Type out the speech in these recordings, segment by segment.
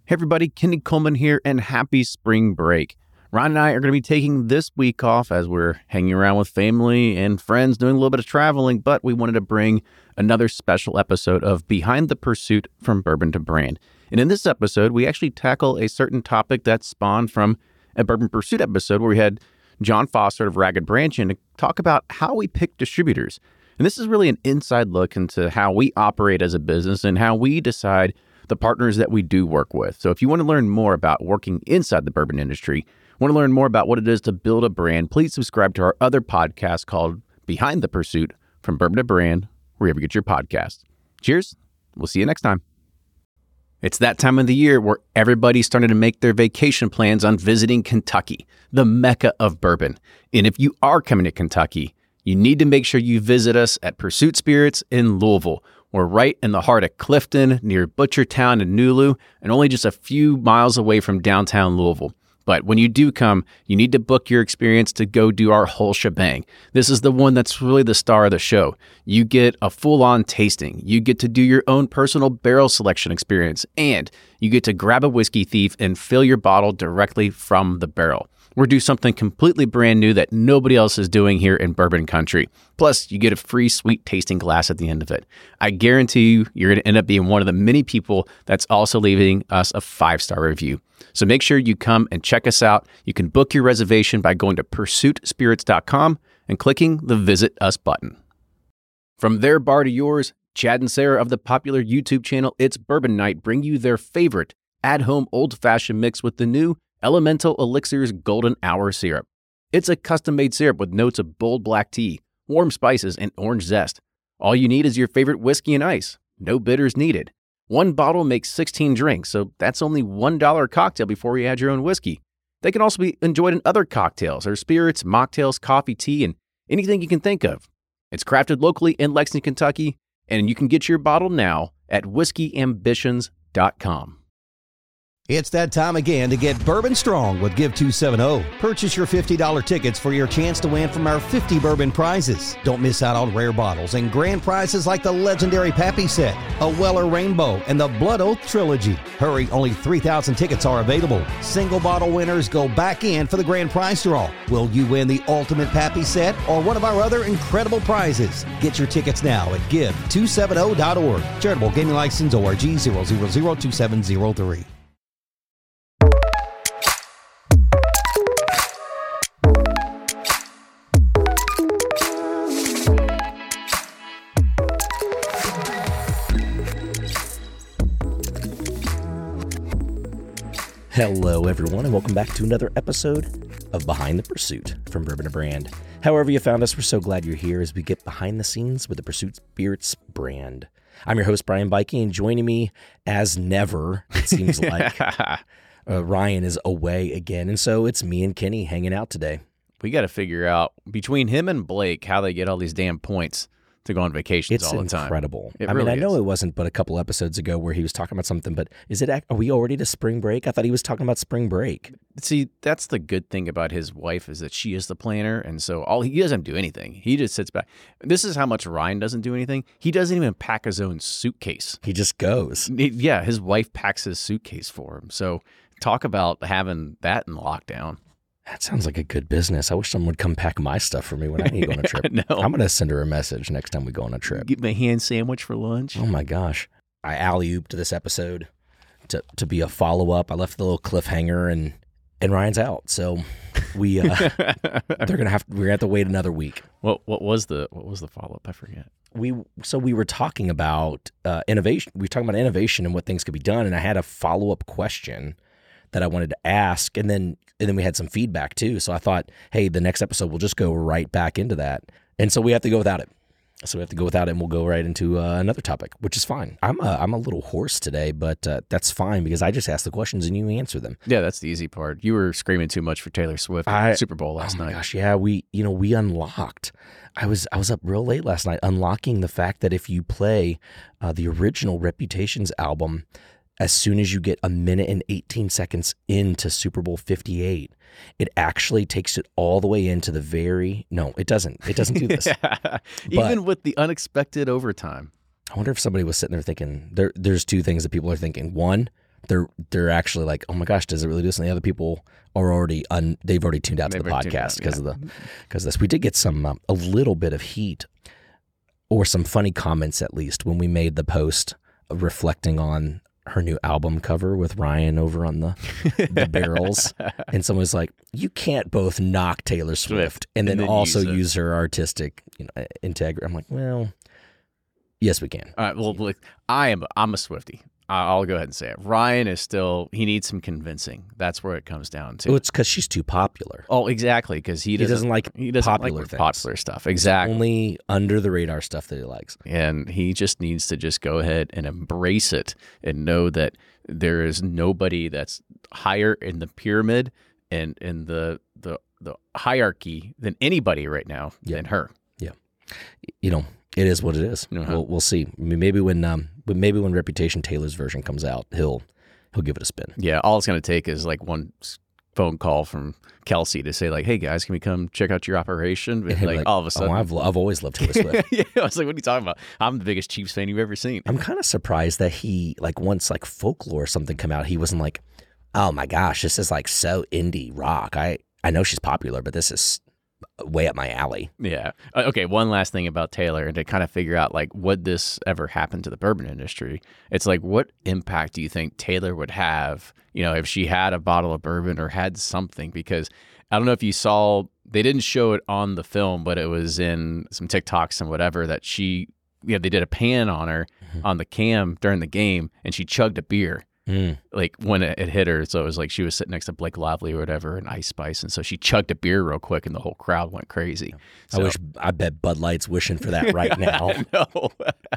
Hey everybody, Kenny Coleman here, and happy spring break. Ryan and I are going to be taking this week off as we're hanging around with family and friends, doing a little bit of traveling, but we wanted to bring another special episode of Behind the Pursuit from Bourbon to Brand. And in this episode, we actually tackle a certain topic that spawned from a Bourbon Pursuit episode where we had John Foster of Ragged Branch in to talk about how we pick distributors. And this is really an inside look into how we operate as a business and how we decide the partners that we do work with. So if you want to learn more about working inside the bourbon industry, want to learn more about what it is to build a brand, please subscribe to our other podcast called Behind the Pursuit from Bourbon to Brand, wherever you get your podcasts. Cheers. We'll see you next time. It's that time of the year where everybody's starting to make their vacation plans on visiting Kentucky, the mecca of bourbon. And if you are coming to Kentucky, you need to make sure you visit us at Pursuit Spirits in Louisville. We're right in the heart of Clifton, near Butchertown and Nulu, and only just a few miles away from downtown Louisville. But when you do come, you need to book your experience to go do our whole shebang. This is the one that's really the star of the show. You get a full-on tasting. You get to do your own personal barrel selection experience, and you get to grab a whiskey thief and fill your bottle directly from the barrel. We're doing something completely brand new that nobody else is doing here in bourbon country. Plus, you get a free sweet tasting glass at the end of it. I guarantee you're going to end up being one of the many people that's also leaving us a 5-star review. So make sure you come and check us out. You can book your reservation by going to pursuitspirits.com and clicking the Visit Us button. From their bar to yours, Chad and Sarah of the popular YouTube channel It's Bourbon Night bring you their favorite at-home old-fashioned mix with the new Elemental Elixir's Golden Hour Syrup. It's a custom-made syrup with notes of bold black tea, warm spices, and orange zest. All you need is your favorite whiskey and ice. No bitters needed. One bottle makes 16 drinks, so that's only $1 a cocktail before you add your own whiskey. They can also be enjoyed in other cocktails or spirits, mocktails, coffee, tea, and anything you can think of. It's crafted locally in Lexington, Kentucky, and you can get your bottle now at whiskeyambitions.com. It's that time again to get Bourbon Strong with Give 270. Purchase your $50 tickets for your chance to win from our 50 bourbon prizes. Don't miss out on rare bottles and grand prizes like the legendary Pappy set, a Weller Rainbow, and the Blood Oath Trilogy. Hurry, only 3,000 tickets are available. Single bottle winners go back in for the grand prize draw. Will you win the ultimate Pappy set or one of our other incredible prizes? Get your tickets now at give270.org. Charitable Gaming License ORG 0002703. Hello, everyone, and welcome back to another episode of Behind the Pursuit from Bourbon to Brand. However you found us, we're so glad you're here as we get behind the scenes with the Pursuit Spirits brand. I'm your host, Brian Bikey, and joining me as never, it seems like, Ryan is away again, and so it's me and Kenny hanging out today. We got to figure out, between him and Blake, how they get all these damn points to go on vacations all the time. It's incredible. I mean, I know it wasn't but a couple episodes ago where he was talking about something, but are we already to spring break? I thought he was talking about spring break. See, that's the good thing about his wife is that she is the planner, and so he doesn't do anything. He just sits back. This is how much Ryan doesn't do anything. He doesn't even pack his own suitcase. He just goes. Yeah, his wife packs his suitcase for him. So talk about having that in lockdown. That sounds like a good business. I wish someone would come pack my stuff for me when I need to go on a trip. No. I'm going to send her a message next time we go on a trip. Get my ham sandwich for lunch. Oh, my gosh. I alley-ooped this episode to be a follow-up. I left the little cliffhanger, and Ryan's out. So we're going to have to wait another week. What was the follow-up? I forget. We were talking about innovation. We were talking about innovation and what things could be done, and I had a follow-up question that I wanted to ask, and then we had some feedback too. So I thought, hey, the next episode we'll just go right back into that, and so we have to go without it. And we'll go right into another topic, which is fine. I'm a little hoarse today, but that's fine because I just ask the questions and you answer them. Yeah, that's the easy part. You were screaming too much for Taylor Swift Super Bowl last night. Oh my gosh, yeah, we unlocked. I was up real late last night unlocking the fact that if you play the original Reputations album, as soon as you get a minute and 18 seconds into Super Bowl 58, it actually takes it all the way into the no, it doesn't. It doesn't do this. Yeah. Even with the unexpected overtime. I wonder if somebody was sitting there thinking, there's two things that people are thinking. One, they're actually like, oh my gosh, does it really do this? And the other people are already they've already tuned out to the podcast because of this. We did get some a little bit of heat or some funny comments, at least, when we made the post reflecting on her new album cover with Ryan over on the barrels. And someone was like, you can't both knock Taylor Swift and then also use her artistic integrity. I'm like, well, yes, we can. All right. Well, look, I'm a Swiftie. I'll go ahead and say it. Ryan is still, he needs some convincing. That's where it comes down to. Oh, it's because she's too popular. Oh, exactly. Because he doesn't like popular things. Popular stuff. Exactly. It's only under the radar stuff that he likes. And he just needs to just go ahead and embrace it and know that there is nobody that's higher in the pyramid and in the hierarchy than anybody right now than her. Yeah. It is what it is. We'll see. I mean, maybe when Reputation Taylor's version comes out, he'll give it a spin. Yeah, all it's going to take is like one phone call from Kelsey to say like, "Hey guys, can we come check out your operation?" And like all of a sudden, I've always loved Taylor Swift. Yeah, I was like, "What are you talking about? I'm the biggest Chiefs fan you've ever seen." I'm kind of surprised that he once Folklore or something come out, he wasn't like, "Oh my gosh, this is like so indie rock." I know she's popular, but this is way up my alley. Yeah. Okay, one last thing about Taylor, and to kind of figure out like would this ever happen to the bourbon industry, it's like what impact do you think Taylor would have, if she had a bottle of bourbon or had something? Because I don't know if you saw, they didn't show it on the film, but it was in some TikToks and whatever that she, they did a pan on her on the cam during the game, and she chugged a beer. Like when it hit her, so it was like she was sitting next to Blake Lively or whatever, and Ice Spice, and so she chugged a beer real quick, and the whole crowd went crazy. So, I bet Bud Light's wishing for that right now. No.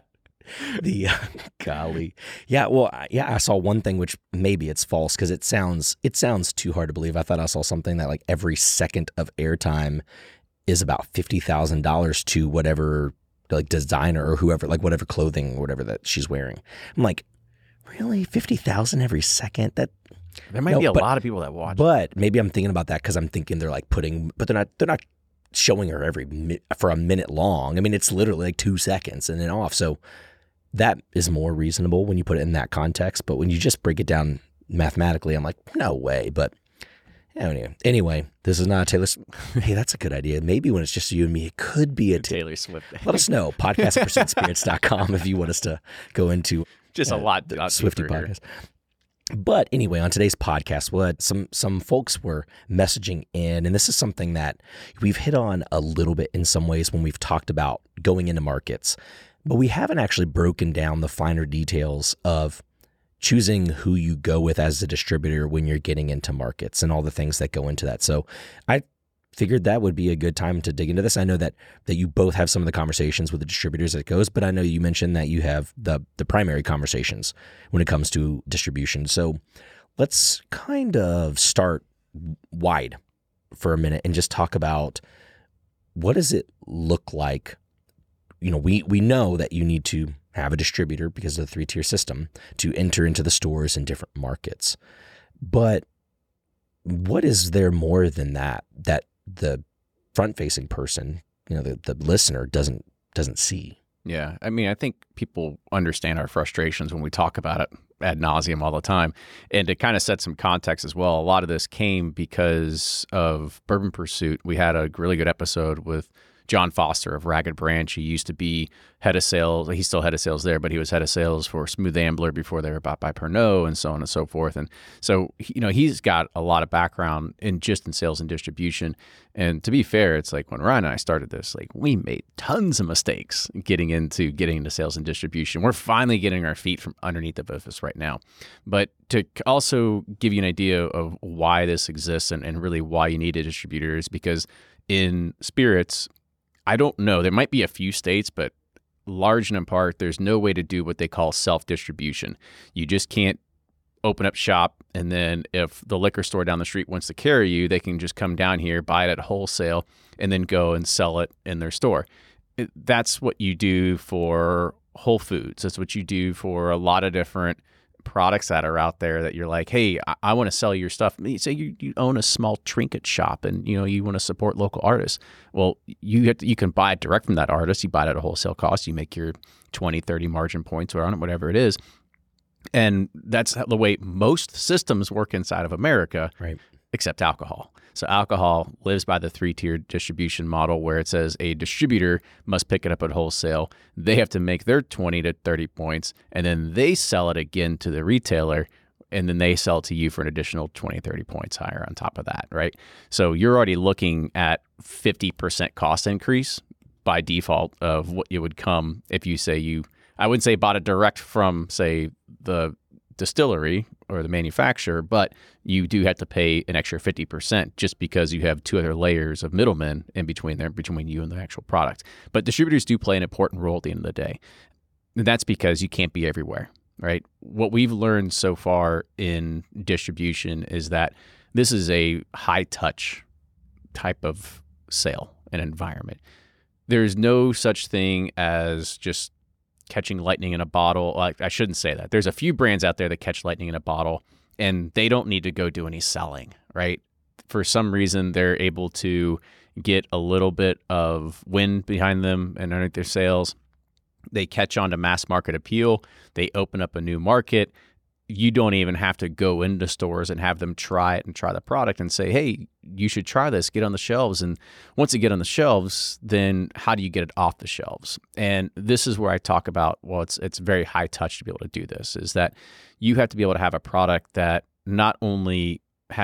Golly, yeah. Well, yeah. I saw one thing, which maybe it's false because it sounds too hard to believe. I thought I saw something that like every second of airtime is about $50,000 to whatever like designer or whoever, like whatever clothing or whatever that she's wearing. I'm like, really, 50,000 every second? That there might be a lot of people that watch. But maybe I'm thinking about that because I'm thinking they're like but they're not showing her for a minute long. I mean, it's literally like 2 seconds and then off. So that is more reasonable when you put it in that context. But when you just break it down mathematically, I'm like, no way. But anyway, this is not a Taylor Swift. Hey, that's a good idea. Maybe when it's just you and me, it could be a Taylor Swift. Let us know. Podcast@pursuitspirits.com if you want us to go into just a lot Swiftie podcast. But anyway, on today's podcast, some folks were messaging in, and this is something that we've hit on a little bit in some ways when we've talked about going into markets, but we haven't actually broken down the finer details of choosing who you go with as a distributor when you're getting into markets and all the things that go into that. So I figured that would be a good time to dig into this. I know that you both have some of the conversations with the distributors that it goes, but I know you mentioned that you have the primary conversations when it comes to distribution. So let's kind of start wide for a minute and just talk about what does it look like? We know that you need to have a distributor because of the 3-tier system to enter into the stores in different markets. But what is there more than that the front-facing person, the listener doesn't see? Yeah. I mean, I think people understand our frustrations when we talk about it ad nauseum all the time. And to kind of set some context as well, a lot of this came because of Bourbon Pursuit. We had a really good episode with John Foster of Ragged Branch. He used to be head of sales. He's still head of sales there, but he was head of sales for Smooth Ambler before they were bought by Pernod and so on and so forth. And so, he's got a lot of background in sales and distribution. And to be fair, it's like when Ryan and I started this, like we made tons of mistakes getting into sales and distribution. We're finally getting our feet from underneath the both of us right now. But to also give you an idea of why this exists and really why you need a distributor is because in spirits, I don't know. There might be a few states, but large and in part, there's no way to do what they call self-distribution. You just can't open up shop, and then if the liquor store down the street wants to carry you, they can just come down here, buy it at wholesale, and then go and sell it in their store. That's what you do for Whole Foods. That's what you do for a lot of different products that are out there that you're like, hey, I want to sell your stuff. Say you own a small trinket shop and you want to support local artists. Well, you can buy it direct from that artist. You buy it at a wholesale cost. You make your 20, 30 margin points or on it, whatever it is. And that's the way most systems work inside of America, Right. except alcohol. So alcohol lives by the 3-tiered distribution model where it says a distributor must pick it up at wholesale. They have to make their 20 to 30 points, and then they sell it again to the retailer, and then they sell it to you for an additional 20, 30 points higher on top of that, right? So you're already looking at 50% cost increase by default of what you would come if you say I wouldn't say bought it direct from, say, the distillery or the manufacturer, but you do have to pay an extra 50% just because you have 2 other layers of middlemen in between there, between you and the actual product. But distributors do play an important role at the end of the day. And that's because you can't be everywhere, right? What we've learned so far in distribution is that this is a high touch type of sale and environment. There's no such thing as just catching lightning in a bottle. I shouldn't say that. There's a few brands out there that catch lightning in a bottle, and they don't need to go do any selling, right? For some reason, they're able to get a little bit of wind behind them and underneath their sales. They catch on to mass market appeal. They open up a new market. You don't even have to go into stores and have them try it and try the product and say, hey, you should try this, get on the shelves. And once you get on the shelves, then how do you get it off the shelves? And this is where I talk about, well, it's very high touch to be able to do this, is that you have to be able to have a product that not only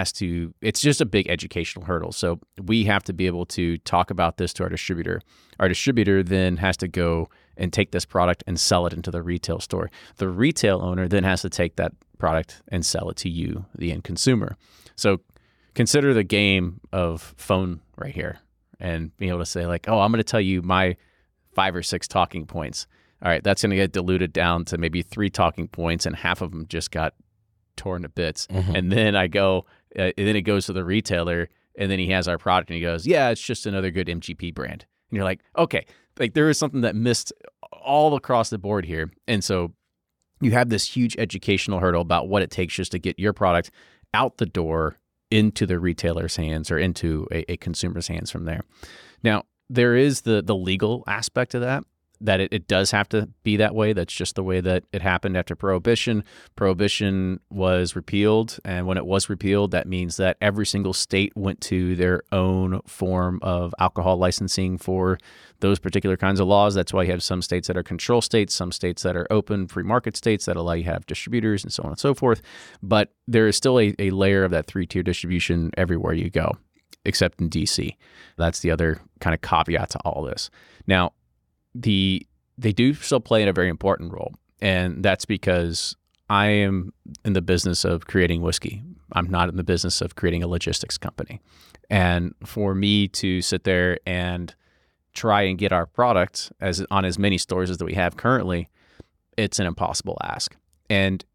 it's just a big educational hurdle. So we have to be able to talk about this to our distributor. Our distributor then has to go and take this product and sell it into the retail store. The retail owner then has to take that product and sell it to you, the end consumer. So consider the game of phone right here and being able to say like, oh, I'm going to tell you my 5 or 6 talking points. All right, that's going to get diluted down to maybe 3 talking points, and half of them just got torn to bits. Mm-hmm. And then and then it goes to the retailer, and then he has our product and he goes, yeah, it's just another good MGP brand. And you're like, okay, like there is something that missed all across the board here. And so you have this huge educational hurdle about what it takes just to get your product out the door into the retailer's hands or into a consumer's hands from there. Now, there is the legal aspect of that it does have to be that way. That's just the way that it happened after Prohibition. Prohibition was repealed, and when it was repealed, that means that every single state went to their own form of alcohol licensing for those particular kinds of laws. That's why you have some states that are control states, some states that are open free market states that allow you to have distributors and so on and so forth. But there is still a layer of that 3-tier distribution everywhere you go, except in DC. That's the other kind of caveat to all this. Now, they do still play a very important role, and that's because I am in the business of creating whiskey. I'm not in the business of creating a logistics company. And for me to sit there and try and get our product on as many stores as that we have currently, it's an impossible ask. And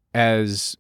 let's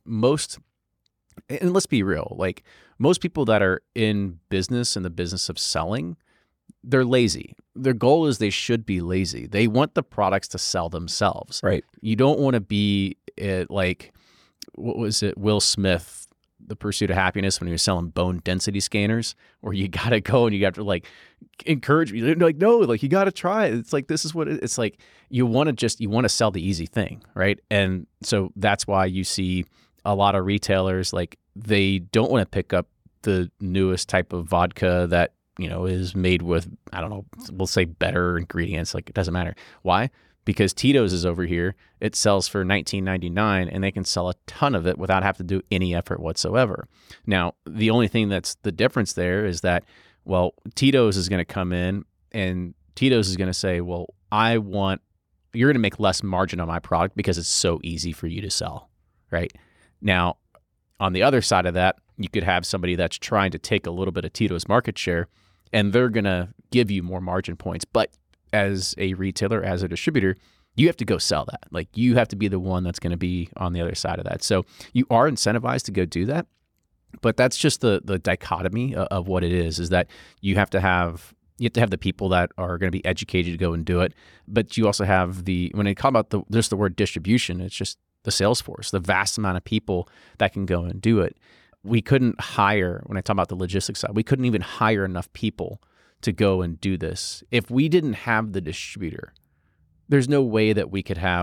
be real, like most people that are in the business of selling, they're lazy. Their goal is they should be lazy. They want the products to sell themselves. Right. You don't want to be like, what was it, Will Smith, The Pursuit of Happiness, when he was selling bone density scanners, where you got to go and you got to like encourage me. They're like, no, like you got to try it. It's like, this is what it's like. You want to sell the easy thing, right? And so that's why you see a lot of retailers, like they don't want to pick up the newest type of vodka that, is made with, I don't know, we'll say better ingredients. Like, it doesn't matter. Why? Because Tito's is over here. It sells for $19.99, and they can sell a ton of it without having to do any effort whatsoever. Now, the only thing that's the difference there is that, well, Tito's is going to come in, and Tito's is going to say, well, you're going to make less margin on my product because it's so easy for you to sell, right? Now, on the other side of that, you could have somebody that's trying to take a little bit of Tito's market share, and they're going to give you more margin points. But as a retailer, as a distributor, you have to go sell that. Like, you have to be the one that's going to be on the other side of that. So you are incentivized to go do that. But that's just the dichotomy of what it is that you have to have the people that are going to be educated to go and do it. But you also have when I talk about just the word distribution, it's just the sales force, the vast amount of people that can go and do it. We couldn't hire, when I talk about the logistics side, we couldn't even hire enough people to go and do this. If we didn't have the distributor, there's no way that we could have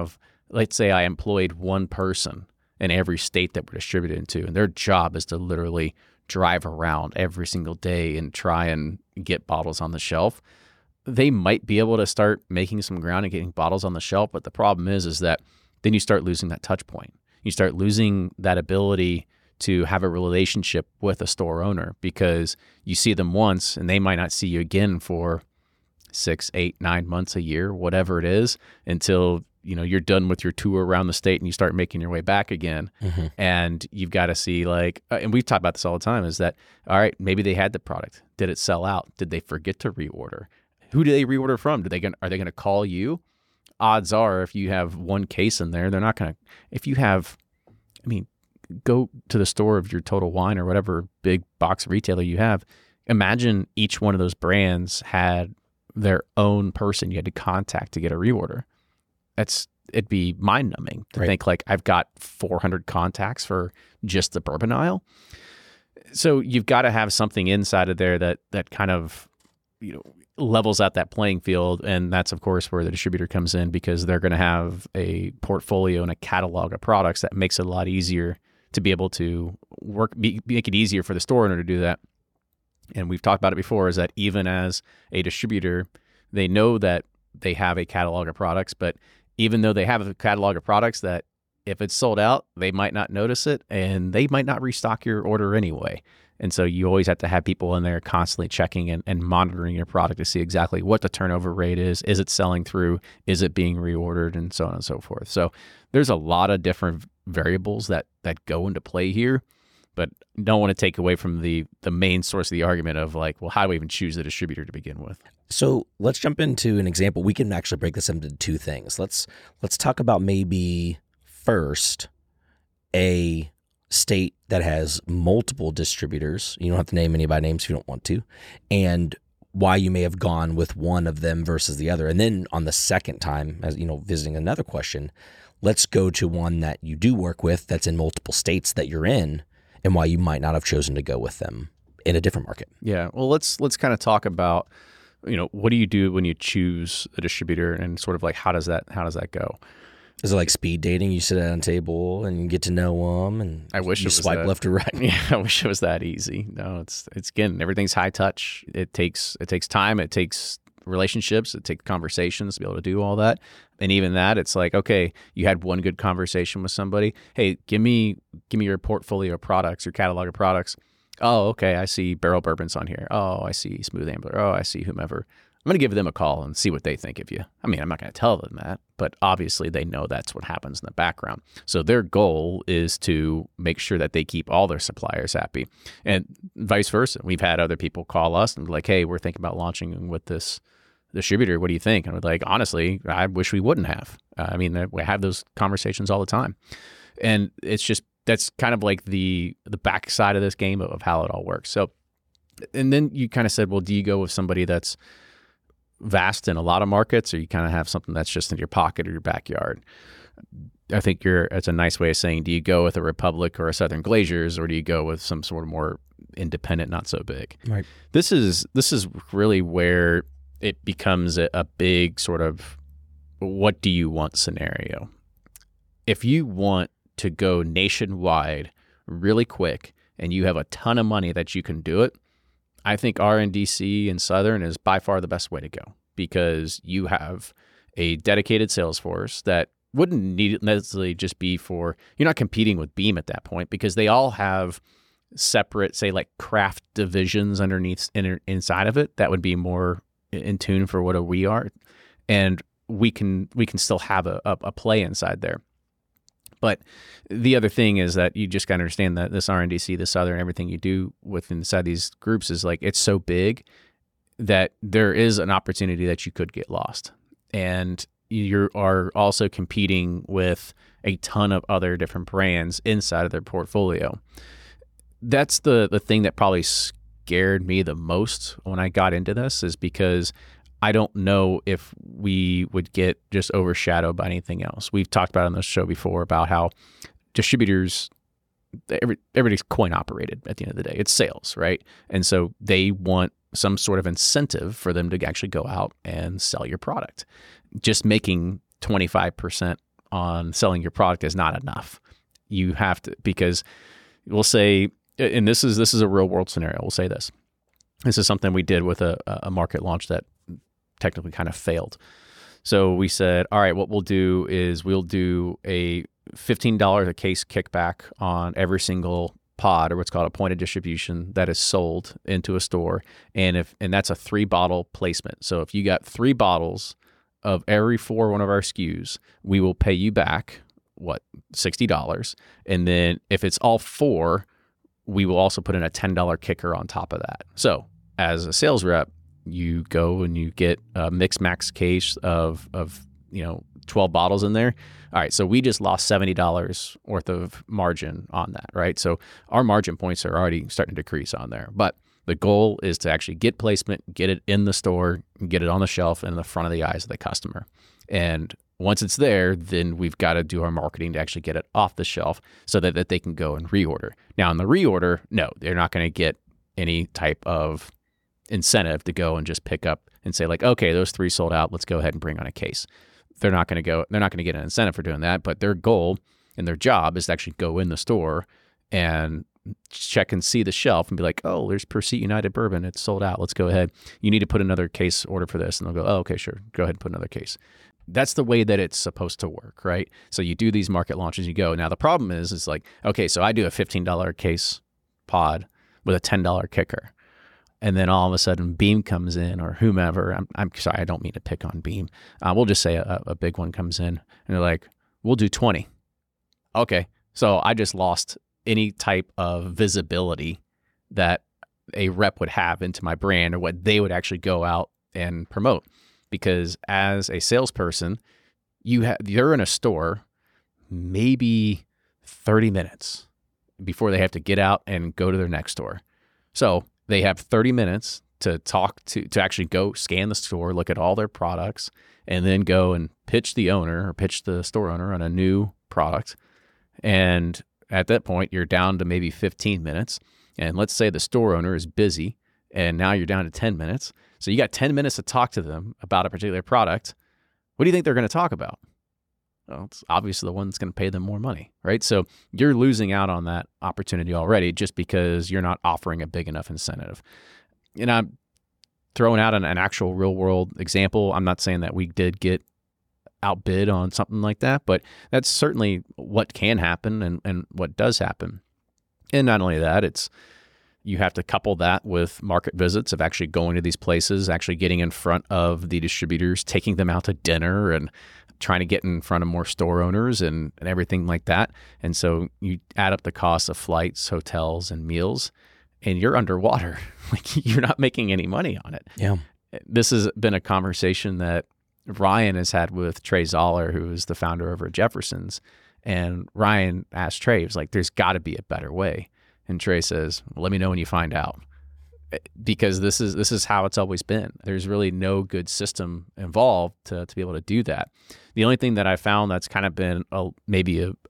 let's say I employed one person in every state that we're distributed into, and their job is to literally drive around every single day and try and get bottles on the shelf. They might be able to start making some ground and getting bottles on the shelf, but the problem is that then you start losing that touch point. You start losing that ability to have a relationship with a store owner, because you see them once and they might not see you again for 6, 8, 9 months, a year, whatever it is, until you're done with your tour around the state and you start making your way back again. Mm-hmm. And you've got to see and we've talked about this all the time, is that, all right, maybe they had the product. Did it sell out? Did they forget to reorder? Who do they reorder from? Are they going to call you? Odds are, if you have one case in there, they're not going to, if you have, go to the store of your Total Wine or whatever big box retailer you have. Imagine each one of those brands had their own person you had to contact to get a reorder. It'd be mind-numbing to think I've got 400 contacts for just the bourbon aisle. So you've got to have something inside of there that kind of levels out that playing field, and that's of course where the distributor comes in, because they're going to have a portfolio and a catalog of products that makes it a lot easier to be able to make it easier for the store owner to do that. And we've talked about it before, is that even as a distributor, they know that they have a catalog of products, but even though they have a catalog of products, that if it's sold out, they might not notice it and they might not restock your order anyway. And so you always have to have people in there constantly checking and monitoring your product to see exactly what the turnover rate is. Is it selling through? Is it being reordered? And so on and so forth. So there's a lot of different variables that go into play here, but don't want to take away from the main source of the argument of how do we even choose the distributor to begin with? So let's jump into an example. We can actually break this into two things. Let's talk about maybe first a state that has multiple distributors. You don't have to name any by names if you don't want to, and why you may have gone with one of them versus the other. And then on the second time, as visiting another question, let's go to one that you do work with that's in multiple states that you're in, and why you might not have chosen to go with them in a different market. Yeah. Well, let's kind of talk about, what do you do when you choose a distributor, and sort of how does that go? Is it like speed dating? You sit at a table and you get to know them, and I wish you it was swipe that, left or right. Yeah, I wish it was that easy. No, it's again, everything's high touch. It takes time. It takes relationships. It takes conversations to be able to do all that. And even that, it's okay, you had one good conversation with somebody. Hey, give me your portfolio of products, your catalog of products. Oh, okay, I see barrel bourbons on here. Oh, I see Smooth Ambler. Oh, I see whomever. I'm going to give them a call and see what they think of you. I'm not going to tell them that, but obviously they know that's what happens in the background. So their goal is to make sure that they keep all their suppliers happy, and vice versa. We've had other people call us and be hey, we're thinking about launching with this distributor. What do you think? And we're honestly, I wish we wouldn't have. We have those conversations all the time. And it's just, that's kind of the backside of this game of how it all works. So, and then you kind of said, well, do you go with somebody that's vast in a lot of markets, or you kind of have something that's just in your pocket or your backyard? I think it's a nice way of saying, do you go with a Republic or a Southern Glazers, or do you go with some sort of more independent, not so big? Right. This is really where it becomes a big sort of what do you want scenario. If you want to go nationwide really quick and you have a ton of money that you can do it, I think RNDC and Southern is by far the best way to go, because you have a dedicated sales force that wouldn't need necessarily just be for, you're not competing with Beam at that point, because they all have separate, say craft divisions inside of it that would be more in tune for what we are, and we can still have a play inside there. But the other thing is that you just got to understand that this RNDC, the Southern, everything you do inside these groups is it's so big that there is an opportunity that you could get lost. And you are also competing with a ton of other different brands inside of their portfolio. That's the thing that probably scared me the most when I got into this, is because I don't know if we would get just overshadowed by anything else. We've talked about on this show before about how distributors, everybody's coin operated at the end of the day. It's sales, right? And so they want some sort of incentive for them to actually go out and sell your product. Just making 25% on selling your product is not enough. You have to, because we'll say, and this is a real world scenario. We'll say this. This is something we did with a market launch that technically kind of failed. So we said, all right, what we'll do is we'll do a $15 a case kickback on every single pod, or what's called a point of distribution, that is sold into a store. And that's a 3-bottle placement. So if you got 3 bottles of every one of our SKUs, we will pay you back, $60. And then if it's all 4, we will also put in a $10 kicker on top of that. So as a sales rep, you go and you get a mix max case of 12 bottles in there. All right, so we just lost $70 worth of margin on that, right? So our margin points are already starting to decrease on there. But the goal is to actually get placement, get it in the store, get it on the shelf in the front of the eyes of the customer. And once it's there, then we've got to do our marketing to actually get it off the shelf so that they can go and reorder. Now, in the reorder, no, they're not going to get any type of incentive to go and just pick up and say like, okay, those 3 sold out, let's go ahead and bring on a case. They're not going to get an incentive for doing that, but their goal and their job is to actually go in the store and check and see the shelf and be like, oh, there's Pursuit United bourbon, it's sold out, let's go ahead. You need to put another case order for this. And they'll go, oh, okay, sure, go ahead and put another case. That's the way that it's supposed to work, right? So you do these market launches, you go. Now the problem is like, okay, so I do a $15 case pod with a $10 kicker. And then all of a sudden Beam comes in, or whomever. I'm sorry, I don't mean to pick on Beam. We'll just say a big one comes in and they're like, we'll do 20. Okay. So I just lost any type of visibility that a rep would have into my brand or what they would actually go out and promote. Because as a salesperson, you're in a store maybe 30 minutes before they have to get out and go to their next store. So they have 30 minutes to talk to actually go scan the store, look at all their products, and then go and pitch the owner or pitch the store owner on a new product. And at that point, you're down to maybe 15 minutes. And let's say the store owner is busy, and now you're down to 10 minutes. So you got 10 minutes to talk to them about a particular product. What do you think they're going to talk about? Well, it's obviously the one that's going to pay them more money, right? So you're losing out on that opportunity already just because you're not offering a big enough incentive. And I'm throwing out an actual real world example. I'm not saying that we did get outbid on something like that, but that's certainly what can happen and what does happen. And not only that, you have to couple that with market visits of actually going to these places, actually getting in front of the distributors, taking them out to dinner and trying to get in front of more store owners and everything like that. And so you add up the costs of flights, hotels, and meals, and you're underwater. Like you're not making any money on it. Yeah. This has been a conversation that Ryan has had with Trey Zoller, who is the founder over at Jefferson's. And Ryan asked Trey, he was like, there's got to be a better way. And Trey says, well, let me know when you find out. Because this is how it's always been. There's really no good system involved to be able to do that. The only thing that I found that's kind of been maybe a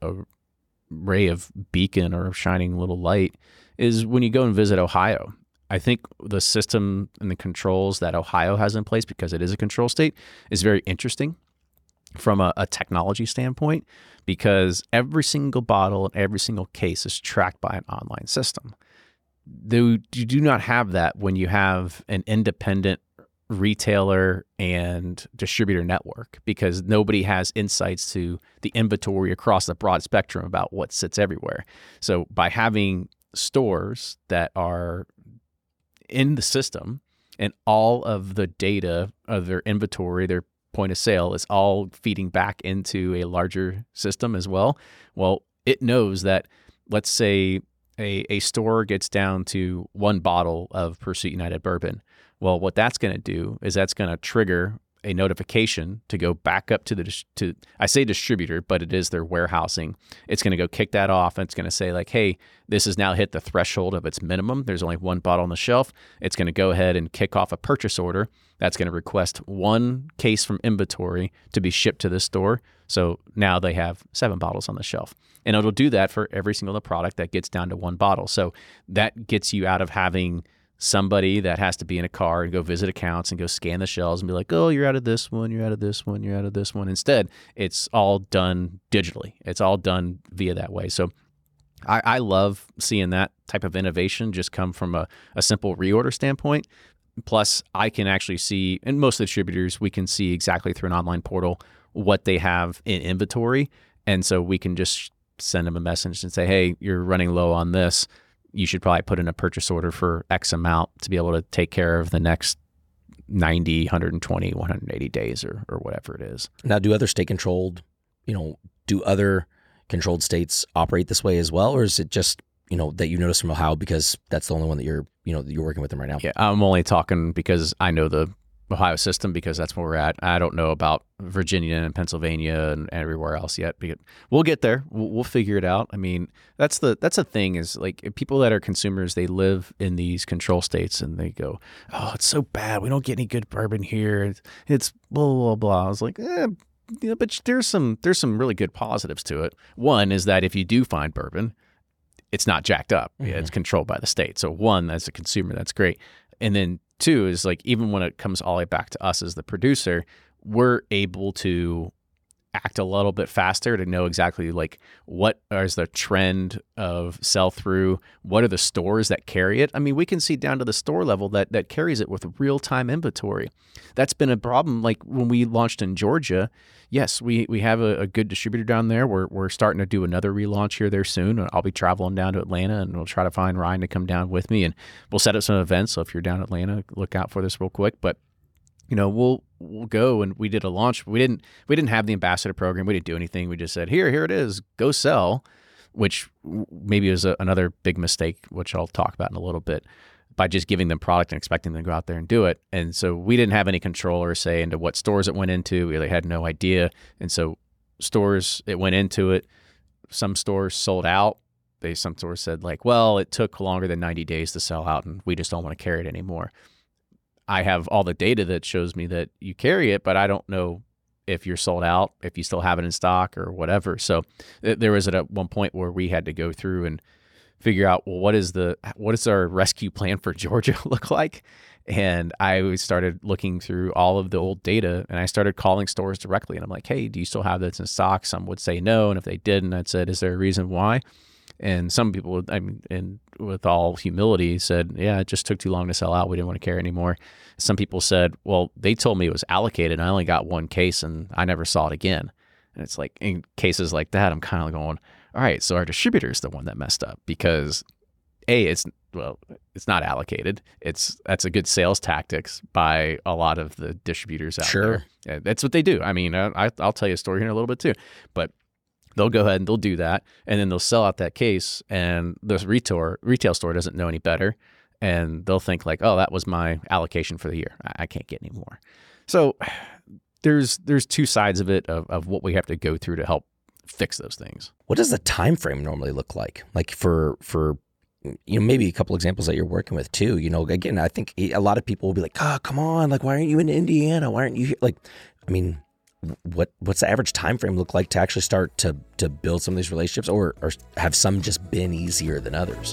ray of beacon or shining little light is when you go and visit Ohio. I think the system and the controls that Ohio has in place, because it is a control state, is very interesting from a technology standpoint, because every single bottle and every single case is tracked by an online system. You do not have that when you have an independent retailer and distributor network, because nobody has insights to the inventory across the broad spectrum about what sits everywhere. So by having stores that are in the system and all of the data of their inventory, their point of sale is all feeding back into a larger system as well. Well, it knows that, let's say a store gets down to 1 bottle of Pursuit United bourbon. Well, what that's going to do is that's going to trigger a notification to go back up to I say distributor, but it is their warehousing. It's going to go kick that off, and it's going to say like, hey, this has now hit the threshold of its minimum. There's only 1 bottle on the shelf. It's going to go ahead and kick off a purchase order. That's going to request 1 case from inventory to be shipped to this store. So now they have 7 bottles on the shelf. And it'll do that for every single product that gets down to 1 bottle. So that gets you out of having somebody that has to be in a car and go visit accounts and go scan the shelves and be like, oh, you're out of this one, you're out of this one, you're out of this one. Instead, it's all done digitally. It's all done via that way. So I love seeing that type of innovation just come from a simple reorder standpoint. Plus, I can actually see, and most distributors, we can see exactly through an online portal what they have in inventory. And so we can just send them a message and say, hey, you're running low on this. You should probably put in a purchase order for X amount to be able to take care of the next 90, 120, 180 days or whatever it is. Now, do other state controlled, do other controlled states operate this way as well? Or is it just, that you notice from Ohio because that's the only one that you're working with them right now? Yeah, I'm only talking because I know the Ohio system because that's where we're at. I don't know about Virginia and Pennsylvania and everywhere else yet. We'll get there. We'll figure it out. I mean, that's the thing is like people that are consumers, they live in these control states and they go, oh, it's so bad. We don't get any good bourbon here. It's blah, blah, blah. I was like, but there's some really good positives to it. One is that if you do find bourbon, it's not jacked up. Mm-hmm. It's controlled by the state. So one, as a consumer, that's great. And then two is like, even when it comes all the way back to us as the producer, we're able to act a little bit faster to know exactly like what is the trend of sell through, what are the stores that carry it. I mean, we can see down to the store level that carries it with real time inventory. That's been a problem. Like when we launched in Georgia, yes, we have a good distributor down there. We're starting to do another relaunch here there soon. I'll be traveling down to Atlanta and we'll try to find Ryan to come down with me and we'll set up some events. So if you're down in Atlanta, look out for this real quick. But we'll go, and we did a launch. We didn't have the ambassador program. We didn't do anything. We just said, here it is, go sell, which maybe was another big mistake, which I'll talk about in a little bit, by just giving them product and expecting them to go out there and do it. And so we didn't have any control or say into what stores it went into. We really had no idea. And so stores, it went into it. Some stores sold out. Some stores said like, well, it took longer than 90 days to sell out and we just don't want to carry it anymore. I have all the data that shows me that you carry it, but I don't know if you're sold out, if you still have it in stock or whatever. So there was at one point where we had to go through and figure out, well, what is our rescue plan for Georgia look like? And I started looking through all of the old data and I started calling stores directly. And I'm like, hey, do you still have this in stock? Some would say no. And if they didn't, I said, is there a reason why? And some people, and with all humility, said, yeah, it just took too long to sell out. We didn't want to carry anymore. Some people said, well, they told me it was allocated. I only got one case and I never saw it again. And it's like, in cases like that, I'm kind of going, all right, so our distributor is the one that messed up because it's not allocated. That's a good sales tactics by a lot of the distributors out there. Yeah, that's what they do. I mean, I'll tell you a story here in a little bit too, but they'll go ahead and they'll do that, and then they'll sell out that case, and the retail store doesn't know any better, and they'll think like, oh, that was my allocation for the year. I can't get any more. So there's two sides of it of what we have to go through to help fix those things. What does the time frame normally look like? Like for maybe a couple examples that you're working with too. Again, I think a lot of people will be like, oh, come on, like why aren't you in Indiana? Why aren't you here? Like, I mean, what's the average time frame look like to actually start to build some of these relationships, or have some just been easier than others?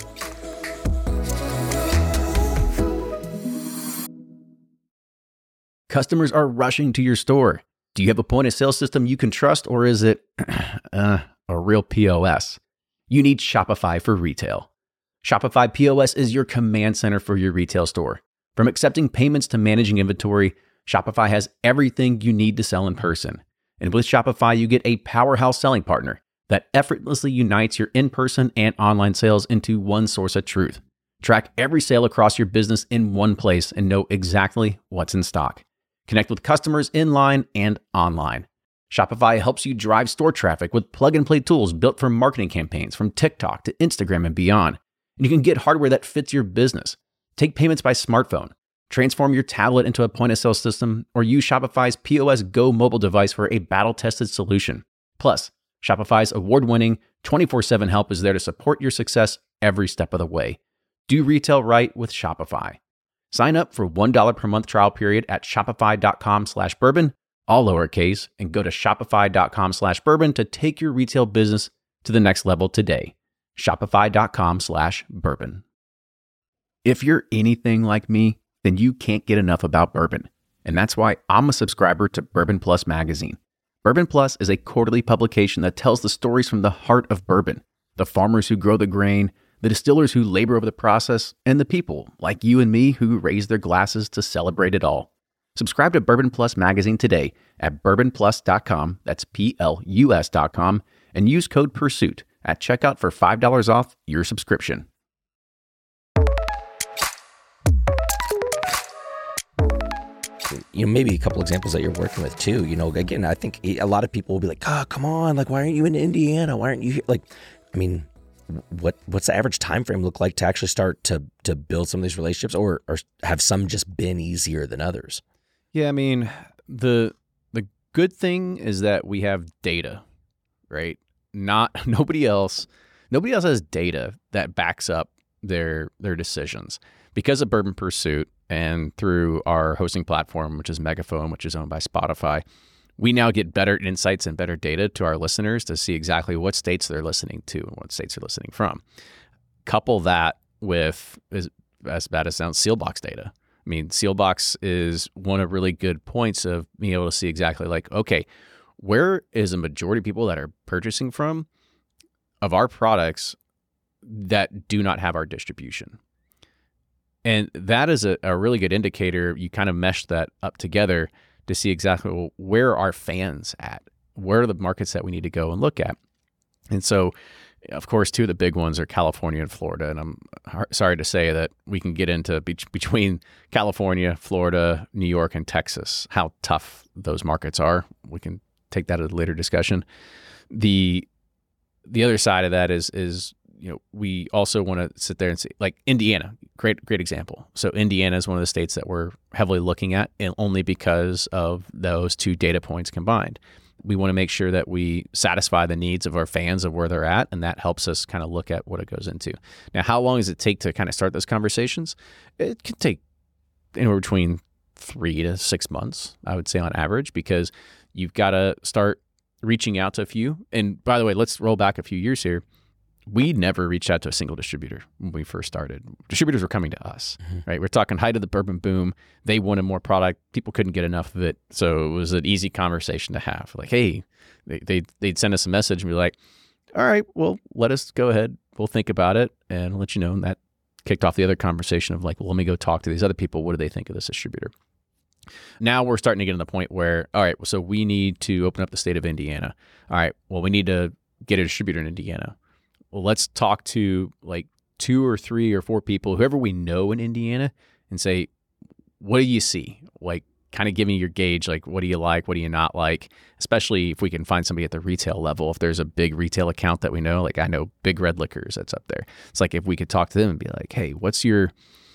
Customers are rushing to your store. Do you have a point of sale system you can trust, or is it a real POS? You need Shopify for retail. Shopify POS is your command center for your retail store. From accepting payments to managing inventory, Shopify has everything you need to sell in person. And with Shopify, you get a powerhouse selling partner that effortlessly unites your in-person and online sales into one source of truth. Track every sale across your business in one place and know exactly what's in stock. Connect with customers in line and online. Shopify helps you drive store traffic with plug-and-play tools built for marketing campaigns from TikTok to Instagram and beyond. And you can get hardware that fits your business. Take payments by smartphone. Transform your tablet into a point-of-sale system, or use Shopify's POS Go mobile device for a battle-tested solution. Plus, Shopify's award-winning 24/7 help is there to support your success every step of the way. Do retail right with Shopify. Sign up for $1 per month trial period at shopify.com/bourbon, all lowercase, and go to shopify.com/bourbon to take your retail business to the next level today. Shopify.com/bourbon. If you're anything like me, then you can't get enough about bourbon. And that's why I'm a subscriber to Bourbon Plus magazine. Bourbon Plus is a quarterly publication that tells the stories from the heart of bourbon, the farmers who grow the grain, the distillers who labor over the process, and the people like you and me who raise their glasses to celebrate it all. Subscribe to Bourbon Plus magazine today at bourbonplus.com, that's PLUS.com, and use code PURSUIT at checkout for $5 off your subscription. Maybe a couple examples that you're working with too. Again, I think a lot of people will be like, "Oh, come on! Like, why aren't you in Indiana? Why aren't you here?" Like, I mean, what's the average time frame look like to actually start to build some of these relationships, or have some just been easier than others? Yeah, I mean, the good thing is that we have data, right? Nobody else has data that backs up their decisions. Because of Bourbon Pursuit and through our hosting platform, which is Megaphone, which is owned by Spotify, we now get better insights and better data to our listeners to see exactly what states they're listening to and what states they're listening from. Couple that with, as bad as it sounds, Sealbox data. I mean, Sealbox is one of really good points of being able to see exactly like, okay, where is a majority of people that are purchasing from of our products that do not have our distribution? And that is a really good indicator. You kind of mesh that up together to see exactly where are fans at? Where are the markets that we need to go and look at? And so, of course, two of the big ones are California and Florida. And I'm sorry to say that we can get into between California, Florida, New York, and Texas, how tough those markets are. We can take that at a later discussion. The other side of that is we also want to sit there and see, like Indiana, great example. So Indiana is one of the states that we're heavily looking at, and only because of those two data points combined. We want to make sure that we satisfy the needs of our fans of where they're at, and that helps us kind of look at what it goes into. Now, how long does it take to kind of start those conversations? It can take anywhere between 3 to 6 months, I would say on average, because you've got to start reaching out to a few. And by the way, let's roll back a few years here. We never reached out to a single distributor when we first started. Distributors were coming to us, right? We're talking height of the bourbon boom. They wanted more product. People couldn't get enough of it. So it was an easy conversation to have. Like, hey, they'd send us a message and be like, all right, well, let us go ahead. We'll think about it and let you know. And that kicked off the other conversation of like, well, let me go talk to these other people. What do they think of this distributor? Now we're starting to get to the point where, all right, so we need to open up the state of Indiana. All right, well, we need to get a distributor in Indiana. Well, let's talk to like 2 or 3 or 4 people, whoever we know in Indiana, and say, what do you see? Like, kind of give me your gauge. Like, what do you like? What do you not like? Especially if we can find somebody at the retail level. If there's a big retail account that we know, like I know Big Red Liquors that's up there. It's like if we could talk to them and be like, hey, what's your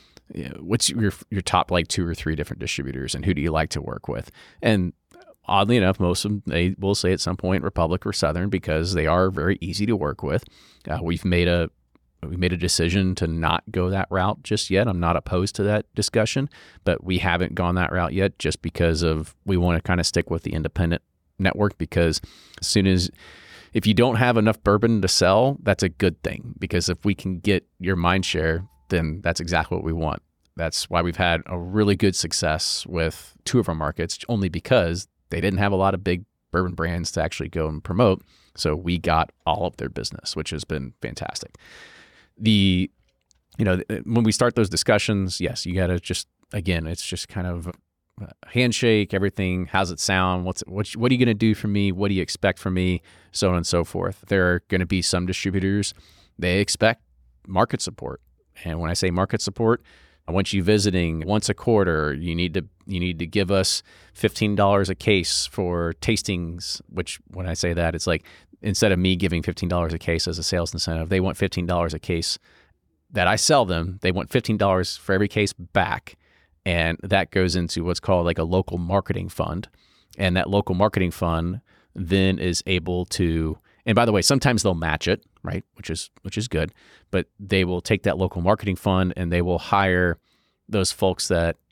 top like 2 or 3 different distributors, and who do you like to work with? And oddly enough, most of them, they will say at some point Republic or Southern, because they are very easy to work with. We've made a decision to not go that route just yet. I'm not opposed to that discussion, but we haven't gone that route yet just because we want to kind of stick with the independent network, because if you don't have enough bourbon to sell, that's a good thing, because if we can get your mind share, then that's exactly what we want. That's why we've had a really good success with 2 of our markets, only because they didn't have a lot of big bourbon brands to actually go and promote. So we got all of their business, which has been fantastic. When we start those discussions, yes, you got to it's just kind of handshake, everything. How's it sound? What are you going to do for me? What do you expect from me? So on and so forth. There are going to be some distributors, they expect market support. And when I say market support, I want you visiting once a quarter. You need to give us $15 a case for tastings, which when I say that, it's like instead of me giving $15 a case as a sales incentive, they want $15 a case that I sell them. They want $15 for every case back. And that goes into what's called like a local marketing fund. And that local marketing fund then is able to, and by the way, sometimes they'll match it, right? Which is good, but they will take that local marketing fund and they will hire those folks that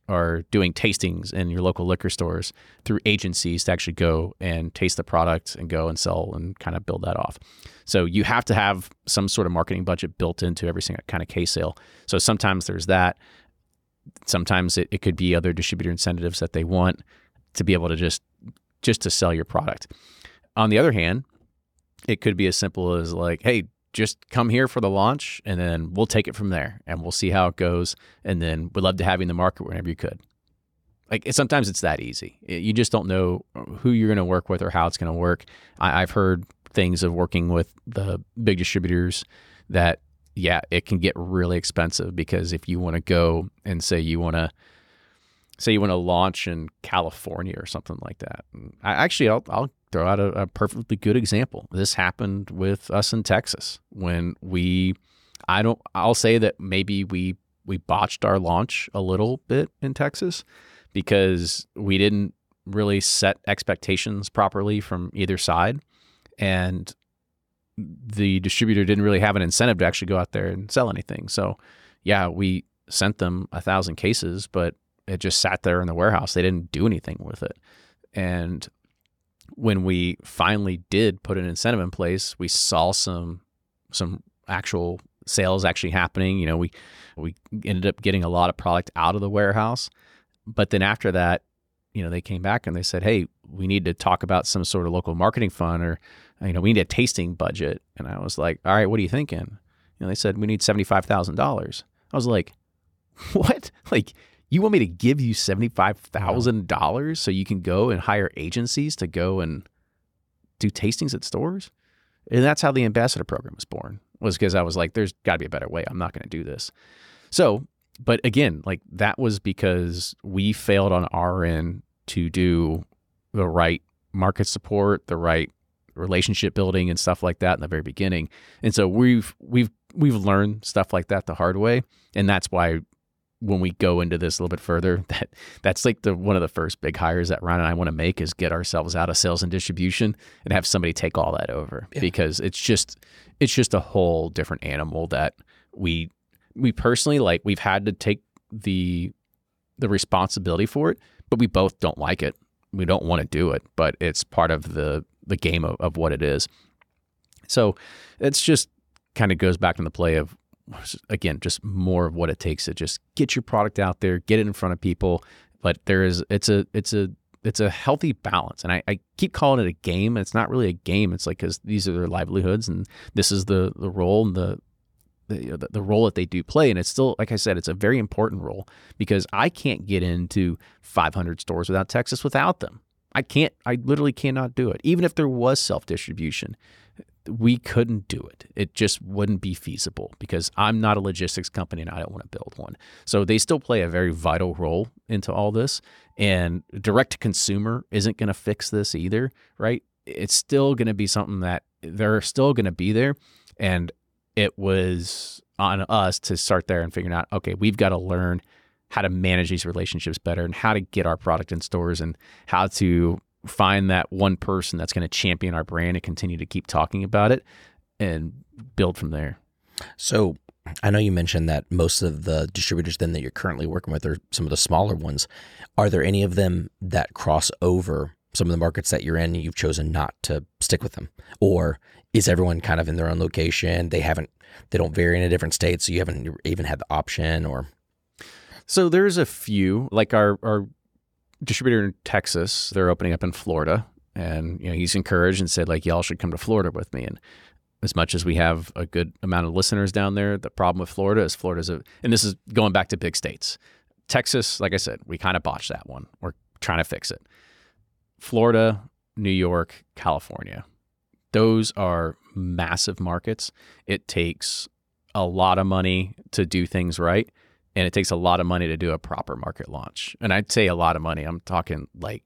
are doing tastings in your local liquor stores through agencies to actually go and taste the product and go and sell and kind of build that off. So you have to have some sort of marketing budget built into every single kind of case sale. So sometimes there's that. Sometimes it could be other distributor incentives that they want to be able to just to sell your product. On the other hand, it could be as simple as like, hey, just come here for the launch and then we'll take it from there and we'll see how it goes. And then we'd love to have you in the market whenever you could. Like sometimes it's that easy. You just don't know who you're going to work with or how it's going to work. I've heard things of working with the big distributors that, yeah, it can get really expensive because if you want to go and say you want to launch in California or something like that. I'll throw out a perfectly good example. This happened with us in Texas when I'll say that maybe we botched our launch a little bit in Texas because we didn't really set expectations properly from either side. And the distributor didn't really have an incentive to actually go out there and sell anything. So yeah, we sent them 1,000 cases, but it just sat there in the warehouse. They didn't do anything with it. And when we finally did put an incentive in place, we saw some actual sales actually happening. You know, we ended up getting a lot of product out of the warehouse. But then after that, you know, they came back and they said, hey, we need to talk about some sort of local marketing fund or, you know, we need a tasting budget. And I was like, all right, what are you thinking? You know, they said, we need $75,000. I was like, what? Like, you want me to give you $75,000 so you can go and hire agencies to go and do tastings at stores? And that's how the ambassador program was born, was because I was like, there's got to be a better way. I'm not going to do this. So, but again, like that was because we failed on our end to do the right market support, the right relationship building and stuff like that in the very beginning. And so we've learned stuff like that the hard way. And that's why when we go into this a little bit further, that's like one of the first big hires that Ron and I want to make is get ourselves out of sales and distribution and have somebody take all that over because it's just a whole different animal that we personally, like, we've had to take the responsibility for it, but we both don't like it. We don't want to do it, but it's part of the game of what it is. So it's just kind of goes back to the play of, again, just more of what it takes to just get your product out there, get it in front of people. But it's a healthy balance. And I keep calling it a game. It's not really a game. It's like, because these are their livelihoods and this is the role and the role that they do play. And it's still, like I said, it's a very important role because I can't get into 500 stores without Texas without them. I literally cannot do it. Even if there was self-distribution, we couldn't do it. It just wouldn't be feasible because I'm not a logistics company and I don't want to build one. So they still play a very vital role into all this. And direct to consumer isn't going to fix this either, right? It's still going to be something that they're still going to be there. And it was on us to start there and figuring out, okay, we've got to learn how to manage these relationships better and how to get our product in stores and how to find that one person that's going to champion our brand and continue to keep talking about it and build from there. So I know you mentioned that most of the distributors then that you're currently working with are some of the smaller ones. Are there any of them that cross over some of the markets that you're in and you've chosen not to stick with them? Or is everyone kind of in their own location? They don't vary in a different state, so you haven't even had the option? Or so there's a few, like our distributor in Texas, they're opening up in Florida, and he's encouraged and said, like, y'all should come to Florida with me. And as much as we have a good amount of listeners down there, the problem with Florida is and this is going back to big states. Texas, like I said, we kind of botched that one. We're trying to fix it. Florida, New York, California, those are massive markets. It takes a lot of money to do things right. And it takes a lot of money to do a proper market launch. And I'd say a lot of money. I'm talking like,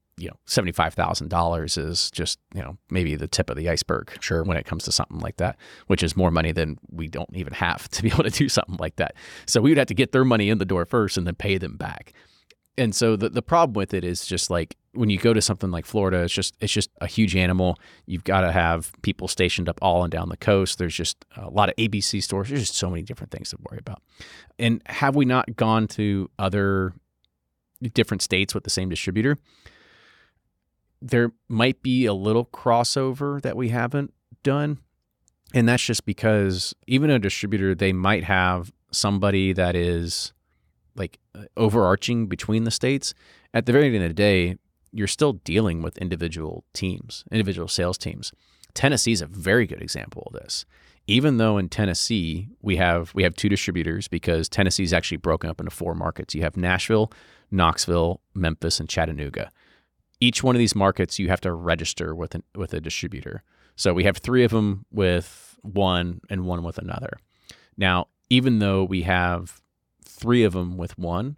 $75,000 is just, maybe the tip of the iceberg. Sure. When it comes to something like that, which is more money than we don't even have to be able to do something like that. So we would have to get their money in the door first and then pay them back. And so the problem with it is just like when you go to something like Florida, it's just a huge animal. You've got to have people stationed up all and down the coast. There's just a lot of ABC stores. There's just so many different things to worry about. And have we not gone to other different states with the same distributor, there might be a little crossover that we haven't done. And that's just because even a distributor, they might have somebody that is like overarching between the states. At the very end of the day, you're still dealing with individual teams, individual sales teams. Tennessee is a very good example of this. Even though in Tennessee we have 2 distributors, because Tennessee is actually broken up into 4 markets. You have Nashville, Knoxville, Memphis, and Chattanooga. Each one of these markets you have to register with a distributor. So we have 3 of them with one and 1 with another. Now, even though we have 3 of them with one,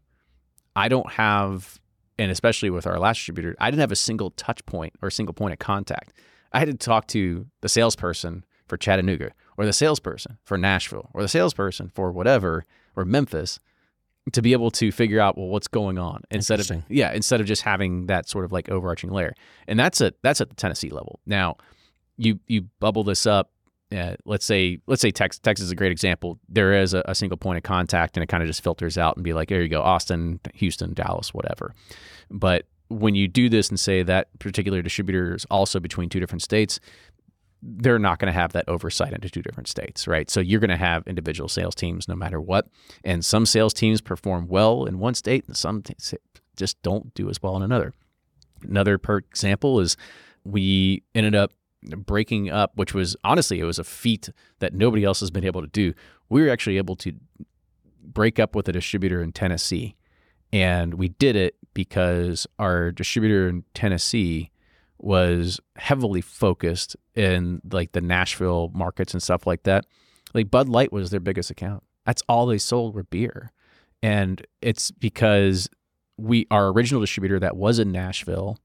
I don't have, and especially with our last distributor, I didn't have a single touch point or a single point of contact. I had to talk to the salesperson for Chattanooga, or the salesperson for Nashville, or the salesperson for whatever, or Memphis, to be able to figure out, well, what's going on instead of just having that sort of like overarching layer. And that's at the Tennessee level. Now, you bubble this up. Let's say Texas is a great example. There is a single point of contact, and it kind of just filters out and be like, there you go, Austin, Houston, Dallas, whatever. But when you do this and say that particular distributor is also between 2 different states, they're not going to have that oversight into 2 different states, right? So you're going to have individual sales teams no matter what. And some sales teams perform well in one state, and some just don't do as well in another. Another example is we ended up breaking up, which was honestly, it was a feat that nobody else has been able to do. We were actually able to break up with a distributor in Tennessee. And we did it because our distributor in Tennessee was heavily focused in like the Nashville markets and stuff like that. Like Bud Light was their biggest account. That's all they sold were beer. And it's because our original distributor that was in Nashville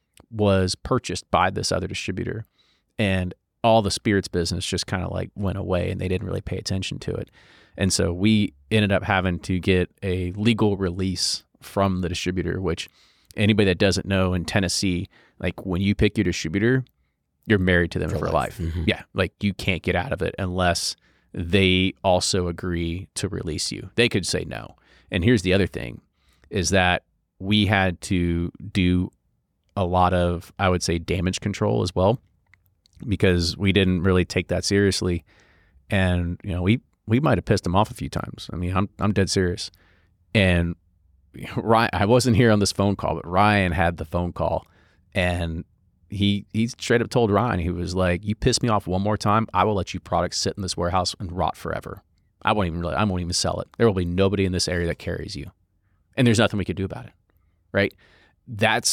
was purchased by this other distributor, and all the spirits business just kind of like went away, and they didn't really pay attention to it. And so we ended up having to get a legal release from the distributor, which anybody that doesn't know, in Tennessee, like when you pick your distributor, you're married to them for life. Mm-hmm. Yeah. Like you can't get out of it unless they also agree to release you. They could say no. And here's the other thing is that we had to do a lot of, I would say, damage control as well, because we didn't really take that seriously. And, you know, we might have pissed them off a few times. I mean, I'm dead serious. And Ryan, I wasn't here on this phone call, but Ryan had the phone call, and he straight up told Ryan, he was like, you piss me off one more time, I will let you products sit in this warehouse and rot forever. I won't even sell it. There will be nobody in this area that carries you. And there's nothing we could do about it. Right? That's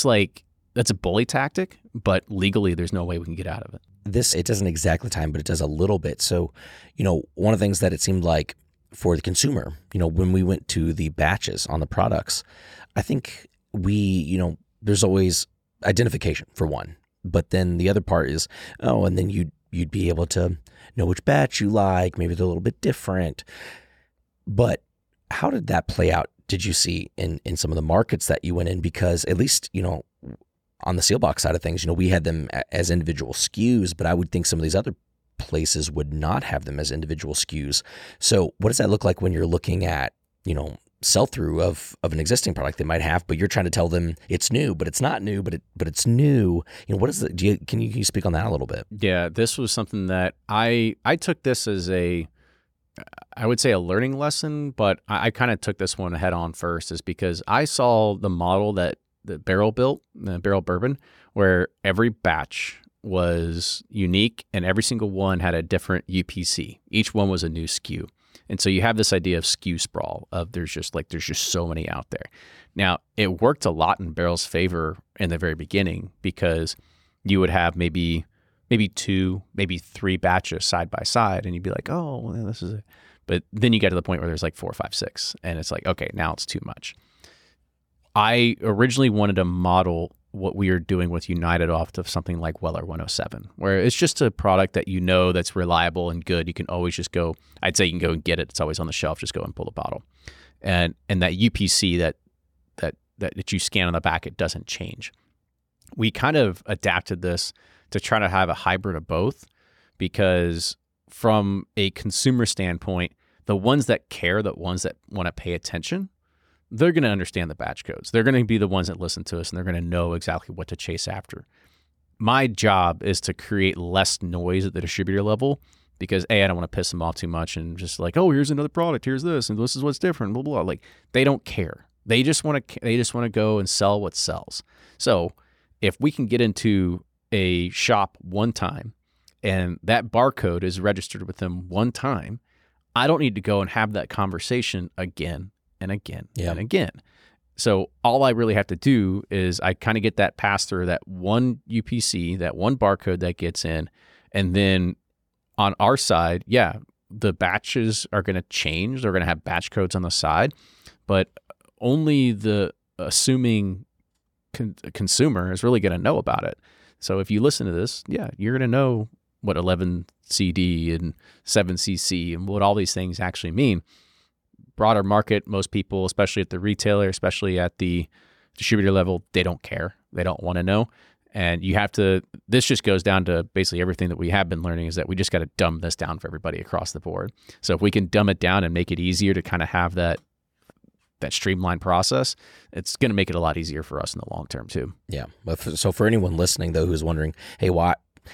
a bully tactic, but legally there's no way we can get out of it. It doesn't exactly time, but it does a little bit. So, you know, one of the things that it seemed like for the consumer, you know, when we went to the batches on the products, I think there's always identification for one, but then the other part is, and then you'd be able to know which batch you like. Maybe they're a little bit different. But how did that play out? Did you see in some of the markets that you went in? Because at least, you know, on the Sealbox side of things, you know, we had them as individual SKUs, but I would think some of these other places would not have them as individual SKUs. So what does that look like when you're looking at, you know, sell-through of an existing product they might have, but you're trying to tell them it's new, but it's not new, but it's new. You know, what is can you speak on that a little bit? Yeah, this was something that I took this as I would say a learning lesson, but I kind of took this one head on first, is because I saw the model that the Barrel built, the Barrel Bourbon, where every batch was unique and every single one had a different UPC. Each one was a new SKU. And so you have this idea of SKU sprawl, of there's just so many out there. Now, it worked a lot in Barrel's favor in the very beginning, because you would have maybe 2, maybe 3 batches side by side, and you'd be like, oh, well, this is it. But then you get to the point where there's like 4, 5, 6, and it's like, okay, now it's too much. I originally wanted to model what we are doing with United off of something like Weller 107, where it's just a product that you know that's reliable and good. You can always just go, I'd say you can go and get it. It's always on the shelf. Just go and pull the bottle. And that UPC that you scan on the back, it doesn't change. We kind of adapted this to try to have a hybrid of both, because from a consumer standpoint, the ones that care, the ones that want to pay attention, they're going to understand the batch codes. They're going to be the ones that listen to us, and they're going to know exactly what to chase after. My job is to create less noise at the distributor level because I don't want to piss them off too much and just like, oh, here's another product, here's this, and this is what's different, blah, blah. Like, they don't care. They just want to go and sell what sells. So if we can get into a shop one time and that barcode is registered with them one time, I don't need to go and have that conversation again and again and again. So all I really have to do is I kind of get that pass through that one UPC, that one barcode that gets in. And then on our side, the batches are going to change. They're going to have batch codes on the side, but only the assuming consumer is really going to know about it. So if you listen to this, you're going to know what 11 CD and 7 CC and what all these things actually mean. Broader market, most people, especially at the retailer, especially at the distributor level, they don't care. They don't want to know. And you have to, this just goes down to basically everything that we have been learning is that we just got to dumb this down for everybody across the board. So if we can dumb it down and make it easier to kind of have that streamlined process, it's going to make it a lot easier for us in the long term too. Yeah. But so for anyone listening though, who's wondering, hey, why,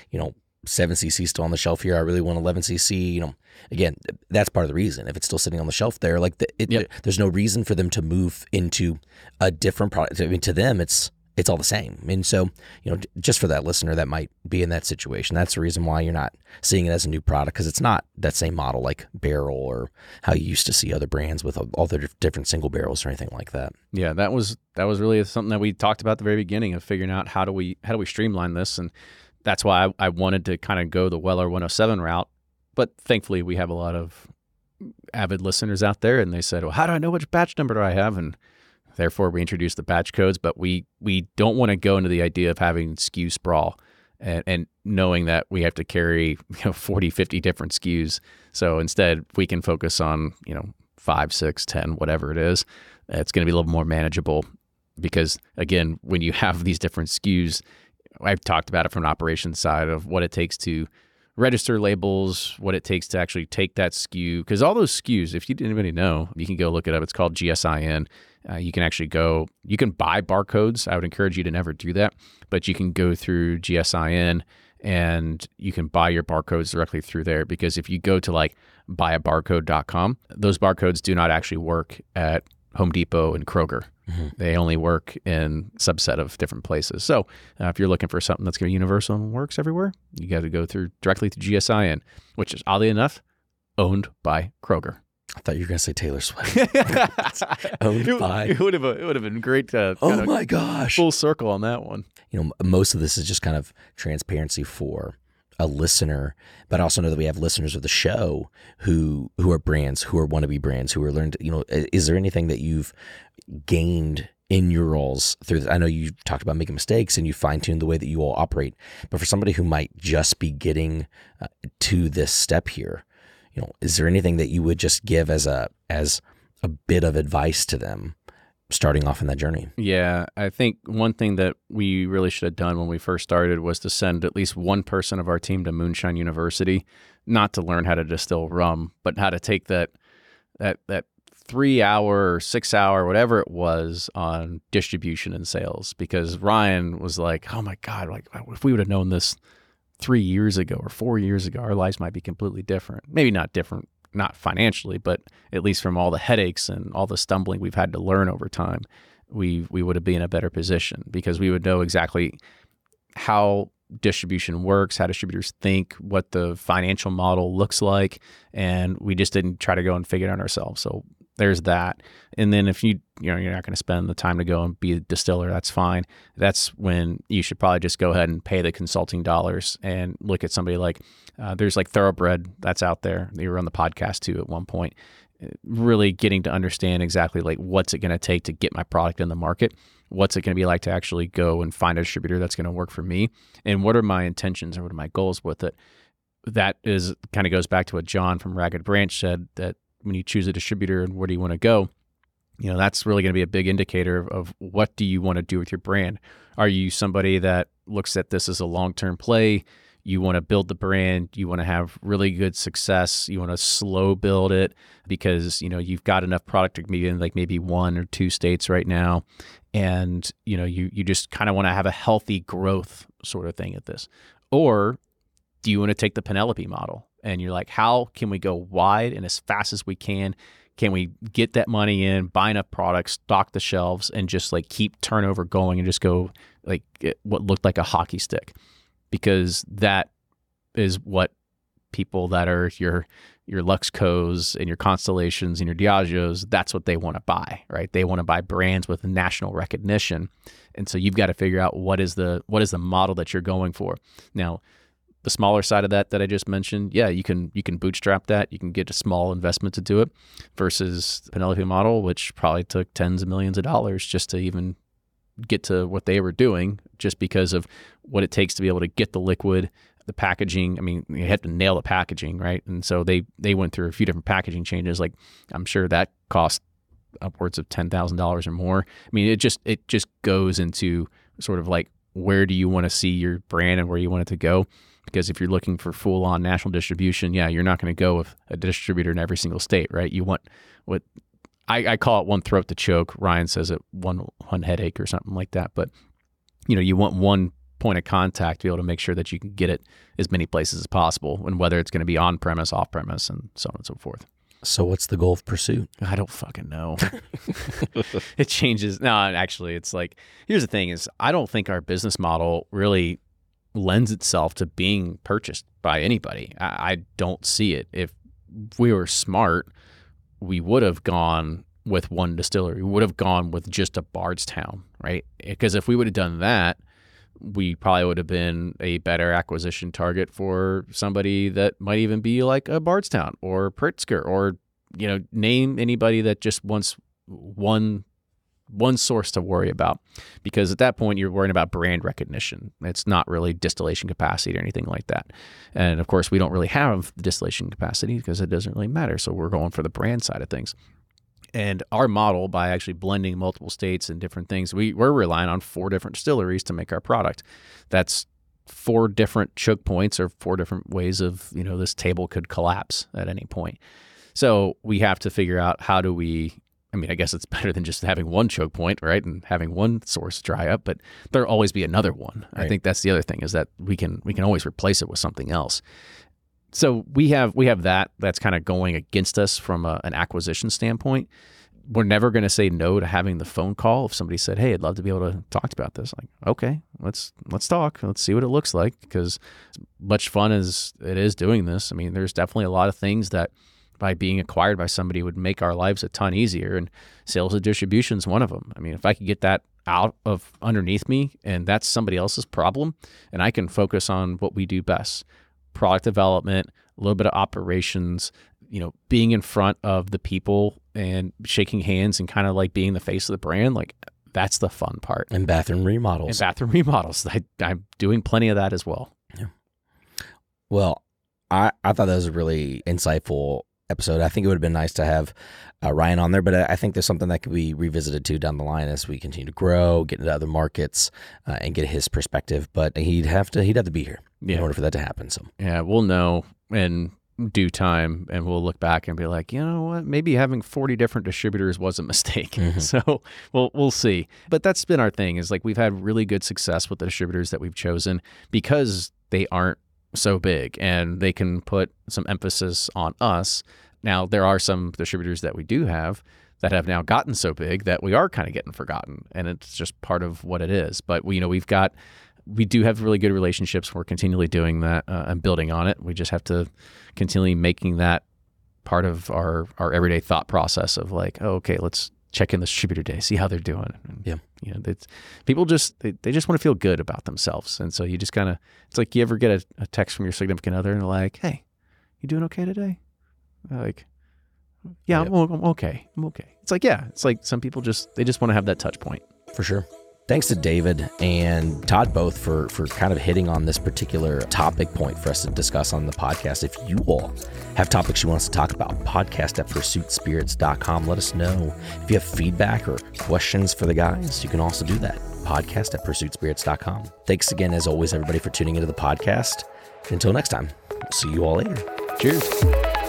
7cc still on the shelf here, I really want 11cc, again, that's part of the reason. If it's still sitting on the shelf there, like there's no reason for them to move into a different product. I mean, to them, it's all the same. And so, just for that listener that might be in that situation, that's the reason why you're not seeing it as a new product, because it's not that same model like Barrel or how you used to see other brands with all the different single barrels or anything like that. Yeah, that was really something that we talked about at the very beginning of figuring out how do we streamline this. And that's why I wanted to kind of go the Weller 107 route. But thankfully, we have a lot of avid listeners out there, and they said, well, how do I know which batch number do I have? And therefore, we introduced the batch codes, but we don't want to go into the idea of having SKU sprawl and knowing that we have to carry 40, 50 different SKUs. So instead, we can focus on 5, 6, 10, whatever it is. It's going to be a little more manageable because, again, when you have these different SKUs, I've talked about it from an operations side of what it takes to register labels, what it takes to actually take that SKU. Because all those SKUs, if you didn't anybody know, you can go look it up. It's called GSIN. You can actually you can buy barcodes. I would encourage you to never do that, but you can go through GSIN and you can buy your barcodes directly through there. Because if you go to like buyabarcode.com, those barcodes do not actually work at Home Depot and Kroger. Mm-hmm. They only work in a subset of different places. So if you're looking for something that's going to be universal and works everywhere, you got to go directly to GSIN, which is oddly enough owned by Kroger. I thought you were going to say Taylor Swift. Owned by. It would have been great. Oh my gosh! Full circle on that one. Most of this is just kind of transparency for a listener, but I also know that we have listeners of the show who are brands, who are wannabe brands, who are learned. Is there anything that you've gained in your roles through this? I know you talked about making mistakes and you fine-tuned the way that you all operate, but for somebody who might just be getting to this step here, is there anything that you would just give as a bit of advice to them starting off in that journey? Yeah, I think one thing that we really should have done when we first started was to send at least one person of our team to Moonshine University, not to learn how to distill rum, but how to take that 3-hour or 6-hour, whatever it was, on distribution and sales. Because Ryan was like, oh my God, like if we would have known this 3 years ago or 4 years ago, our lives might be completely different. Maybe not different, not financially, but at least from all the headaches and all the stumbling we've had to learn over time, we would have been in a better position because we would know exactly how distribution works, how distributors think, what the financial model looks like, and we just didn't try to go and figure it out ourselves. So there's that. And then if you're not going to spend the time to go and be a distiller, that's fine. That's when you should probably just go ahead and pay the consulting dollars and look at somebody like there's like Thoroughbred that's out there. They were on the podcast too at one point, really getting to understand exactly like what's it going to take to get my product in the market. What's it going to be like to actually go and find a distributor that's going to work for me? And what are my intentions or what are my goals with it? That is kind of goes back to what John from Ragged Branch said, that when you choose a distributor and where do you want to go, that's really going to be a big indicator of what do you want to do with your brand. Are you somebody that looks at this as a long-term play? You want to build the brand. You want to have really good success. You want to slow build it because, you've got enough product to be in like maybe 1 or 2 states right now. And, you just kind of want to have a healthy growth sort of thing at this. Or do you want to take the Penelope model? And you're like, how can we go wide and as fast as we can? Can we get that money in, buy enough products, stock the shelves, and just like keep turnover going and just go like what looked like a hockey stick? Because that is what people that are your Luxcos and your Constellations and your Diageos, that's what they want to buy, right? They want to buy brands with national recognition. And so you've got to figure out what is the model that you're going for. Now, the smaller side of that I just mentioned, yeah, you can bootstrap that. You can get a small investment to do it versus the Penelope model, which probably took tens of millions of dollars just to even get to what they were doing, just because of what it takes to be able to get the liquid, the packaging. I mean, you had to nail the packaging, right? And so they went through a few different packaging changes. Like I'm sure that cost upwards of $10,000 or more. I mean, it just goes into sort of like, where do you want to see your brand and where you want it to go? Because if you're looking for full-on national distribution, yeah, you're not going to go with a distributor in every single state, right? You want what I call it one throat to choke. Ryan says it one headache or something like that. But, you want one point of contact to be able to make sure that you can get it as many places as possible, and whether it's going to be on-premise, off-premise, and so on and so forth. So what's the goal of Pursuit? I don't fucking know. It changes. No, actually, it's like, here's the thing is I don't think our business model really lends itself to being purchased by anybody. I don't see it. If we were smart, we would have gone with one distillery. We would have gone with just a Bardstown, right? Because if we would have done that, we probably would have been a better acquisition target for somebody that might even be like a Bardstown or Pritzker or, name anybody that just wants one source to worry about, because at that point you're worrying about brand recognition. It's not really distillation capacity or anything like that. And of course we don't really have the distillation capacity because it doesn't really matter. So we're going for the brand side of things. And our model, by actually blending multiple states and different things, we're relying on 4 different distilleries to make our product. That's 4 different choke points or 4 different ways of, this table could collapse at any point. So we have to figure out how do we, I guess it's better than just having one choke point, right? And having one source dry up, but there'll always be another one. Right. I think that's the other thing, is that we can always replace it with something else. So we have that's kind of going against us from an acquisition standpoint. We're never going to say no to having the phone call. If somebody said, "Hey, I'd love to be able to talk about this," like, okay, let's talk. Let's see what it looks like, because as much fun as it is doing this, there's definitely a lot of things that by being acquired by somebody would make our lives a ton easier, and sales and distribution is one of them. If I could get that out of underneath me and that's somebody else's problem, and I can focus on what we do best, product development, a little bit of operations, being in front of the people and shaking hands and kind of like being the face of the brand, like that's the fun part. And bathroom remodels. I'm doing plenty of that as well. Yeah. Well, I thought that was a really insightful episode. I think it would have been nice to have Ryan on there, but I think there's something that could be revisited too down the line as we continue to grow, get into other markets, and get his perspective. But he'd have to be here in order for that to happen. So yeah, we'll know in due time, and we'll look back and be like, you know what, maybe having 40 different distributors was a mistake. Mm-hmm. So we'll see. But that's been our thing, is like we've had really good success with the distributors that we've chosen because they aren't so big and they can put some emphasis on us. Now, there are some distributors that we do have that have now gotten so big that we are kind of getting forgotten, and it's just part of what it is. But we do have really good relationships. We're continually doing that and building on it. We just have to continually making that part of our everyday thought process of like, oh, okay, let's check in the distributor day, see how they're doing. And, yeah. People just, they just want to feel good about themselves. And so you just kind of, it's like you ever get a text from your significant other and they're like, hey, you doing okay today? Like, yeah, I'm okay. I'm okay. It's like, yeah, it's like some people they just want to have that touch point. For sure. Thanks to David and Todd both for kind of hitting on this particular topic point for us to discuss on the podcast. If you all have topics you want us to talk about, podcast@pursuitspirits.com. Let us know. If you have feedback or questions for the guys, you can also do that. podcast@pursuitspirits.com. Thanks again, as always, everybody, for tuning into the podcast. Until next time, we'll see you all later. Cheers.